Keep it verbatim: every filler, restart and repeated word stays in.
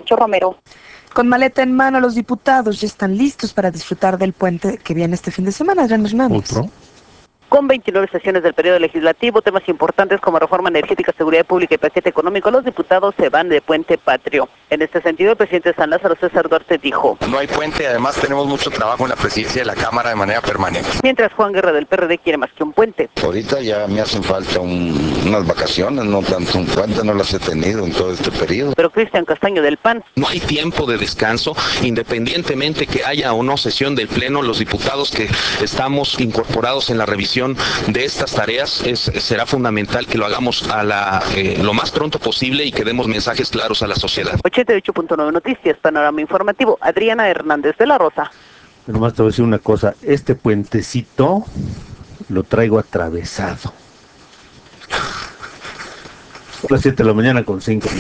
Nacho Romero. Con maleta en mano, los diputados ya están listos para disfrutar del puente que viene este fin de semana. Adrián Hernández. ¿Otro? Con veintinueve sesiones del periodo legislativo, temas importantes como reforma energética, seguridad pública y paquete económico, los diputados se van de puente patrio. En este sentido, el presidente de San Lázaro, César Duarte, dijo: no hay puente, además tenemos mucho trabajo en la presidencia de la Cámara de manera permanente. Mientras Juan Guerra del P R D quiere más que un puente. Ahorita ya me hacen falta un, unas vacaciones, no tanto un puente, no las he tenido en todo este periodo. Pero Cristian Castaño del P A N. No hay tiempo de descanso, independientemente que haya o no sesión del Pleno, los diputados que estamos incorporados en la revisión de estas tareas, es, será fundamental que lo hagamos a la, eh, lo más pronto posible y que demos mensajes claros a la sociedad. ochenta y ocho punto nueve Noticias, Panorama Informativo, Adriana Hernández de la Rosa. Nomás te voy a decir una cosa, este puentecito lo traigo atravesado. Son las siete de la mañana con cinco.